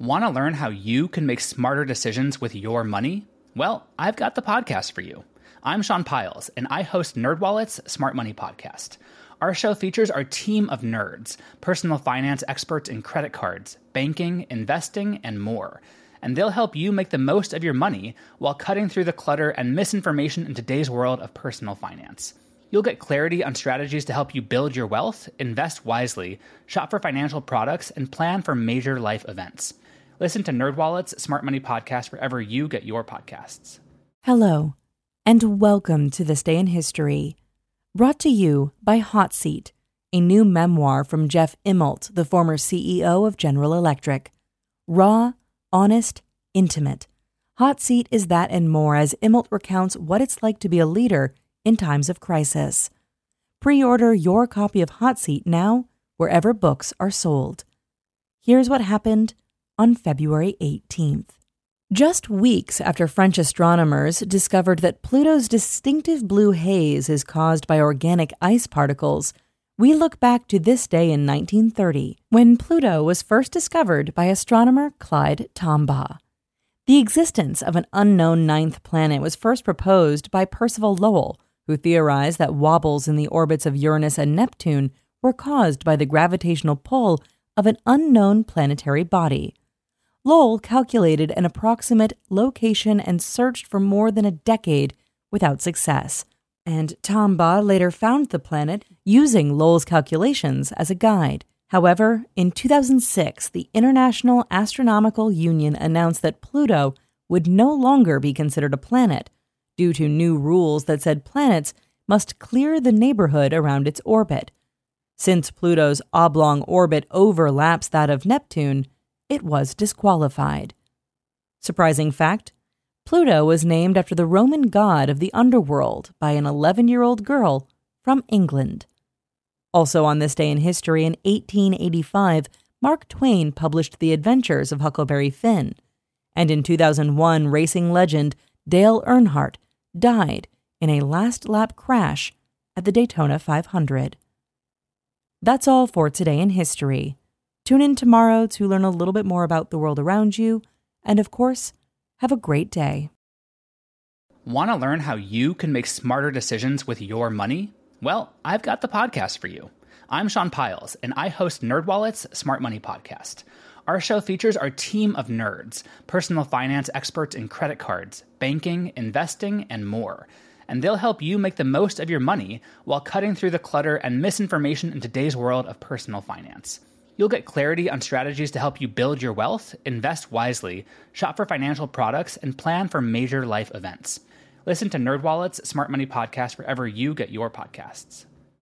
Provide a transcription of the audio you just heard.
Want to learn how you can make smarter decisions with your money? Well, I've got the podcast for you. I'm Sean Piles, and I host NerdWallet's Smart Money Podcast. Our show features our team of nerds, personal finance experts in credit cards, banking, investing, and more. And they'll help you make the most of your money while cutting through the clutter and misinformation in today's world of personal finance. You'll get clarity on strategies to help you build your wealth, invest wisely, shop for financial products, and plan for major life events. Listen to NerdWallet's Smart Money Podcast wherever you get your podcasts. Hello, and welcome to This Day in History, brought to you by Hot Seat, a new memoir from Jeff Immelt, the former CEO of General Electric. Raw, honest, intimate. Hot Seat is that and more as Immelt recounts what it's like to be a leader in times of crisis. Pre-order your copy of Hot Seat now, wherever books are sold. Here's what happened on February 18th. Just weeks after French astronomers discovered that Pluto's distinctive blue haze is caused by organic ice particles, we look back to this day in 1930, when Pluto was first discovered by astronomer Clyde Tombaugh. The existence of an unknown ninth planet was first proposed by Percival Lowell, who theorized that wobbles in the orbits of Uranus and Neptune were caused by the gravitational pull of an unknown planetary body. Lowell calculated an approximate location and searched for more than a decade without success, and Tombaugh later found the planet using Lowell's calculations as a guide. However, in 2006, the International Astronomical Union announced that Pluto would no longer be considered a planet due to new rules that said planets must clear the neighborhood around its orbit. Since Pluto's oblong orbit overlaps that of Neptune, it was disqualified. Surprising fact, Pluto was named after the Roman god of the underworld by an 11-year-old girl from England. Also on this day in history, in 1885, Mark Twain published The Adventures of Huckleberry Finn. And in 2001, racing legend Dale Earnhardt died in a last-lap crash at the Daytona 500. That's all for today in history. Tune in tomorrow to learn a little bit more about the world around you, and of course, have a great day. Want to learn how you can make smarter decisions with your money? Well, I've got the podcast for you. I'm Sean Piles, and I host NerdWallet's Smart Money Podcast. Our show features our team of nerds, personal finance experts in credit cards, banking, investing, and more. And they'll help you make the most of your money while cutting through the clutter and misinformation in today's world of personal finance. You'll get clarity on strategies to help you build your wealth, invest wisely, shop for financial products, and plan for major life events. Listen to NerdWallet's Smart Money Podcast wherever you get your podcasts.